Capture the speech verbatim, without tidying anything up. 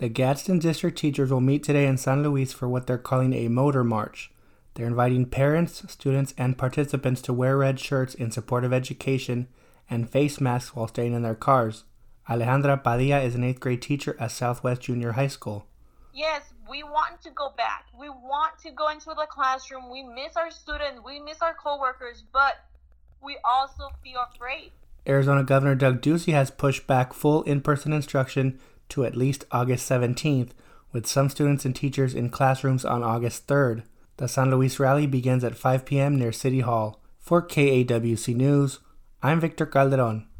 The Gadsden District teachers will meet today in San Luis for what they're calling a motor march. They're inviting parents, students, and participants to wear red shirts in support of education and face masks while staying in their cars. Alejandra Padilla is an eighth grade teacher at Southwest Junior High School. Yes, we want to go back. We want to go into the classroom. We miss our students. We miss our coworkers, but we also feel afraid. Arizona Governor Doug Ducey has pushed back full in-person instruction to at least August seventeenth, with some students and teachers in classrooms on August third. The San Luis rally begins at five p.m. near City Hall. For K A W C News, I'm Victor Calderon.